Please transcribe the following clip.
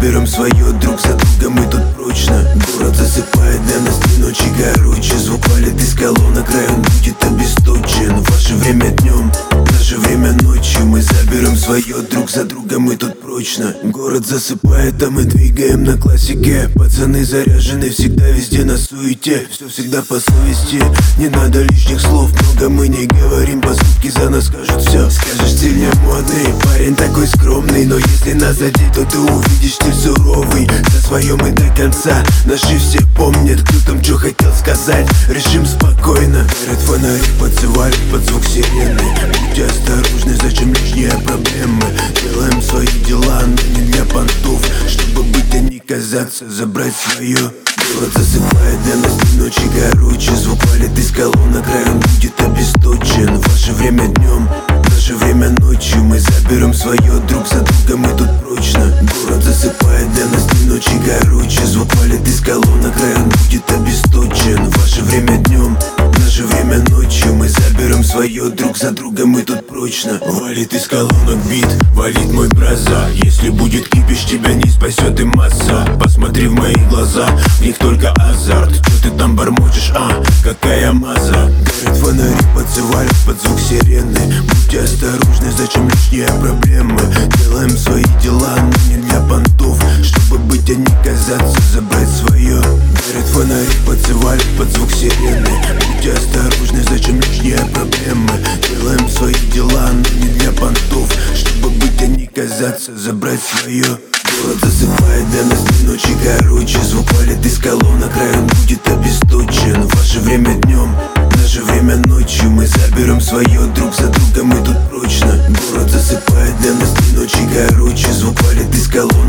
заберем свое друг за друга, мы тут прочно. Город засыпает, для нас дни ночи короче. Звук валит из колонок, район будет обесточен. Ваше время днем, наше время ночью. Мы заберем свое друг за друга, мы тут прочно. Город засыпает, а мы двигаем на классике. Пацаны заряжены, всегда везде на суете. Все всегда по совести, не надо лишних слов. Много мы не говорим, поступки за нас скажут все. Скажешь, стиль не модный, парень такой скромный. Но если нас задеть, то ты увидишь стиль суровый. За свое мы до конца, наши все помнят, кто там что хотел сказать. Решим спокойно. Горят фонари, подсывали под звук сирены. Будьте осторожны, зачем лишние проблемы. Делаем свои дела, но не для понтов. Чтобы быть, а не казаться, забрать свое. Город засыпает, для нас дни ночи короче. Звук валит из колонок, район будет обесточен. Ваше время днем, наше время ночью. Мы заберем свое друг за друга, мы тут прочно. Город засыпает, для нас дни ночи короче. Звук валит из колонок, район будет обесточен. Ваше время днем, наше время ночью. Мы заберем свое друг за друга, мы тут прочно. Валит из колонок бит, валит мой браза. Если будет кипиш, тебя не спасет и масса. Посмотри в мои глаза, в них только азарт. Чё ты там бормочешь, какая маза. Горят фонари, подсывали под звук сирены. Будьте осторожны, зачем лишние проблемы. Делаем свои дела, но не для понтов. Чтобы быть, а не казаться, забрать свое. Горят фонари, подсывали под звук сирены. Будьте осторожны, зачем лишние проблемы. Делаем свои дела, но не для понтов. Чтобы быть, а не казаться, забрать свое. Город засыпает, для нас дни ночи короче. Звук валит из колонок, район будет обесточен. Ваше время днем, наше время ночью. Мы заберем свое друг за друга, мы тут прочно. Город засыпает, для нас дни ночи короче. Звук валит из колонок.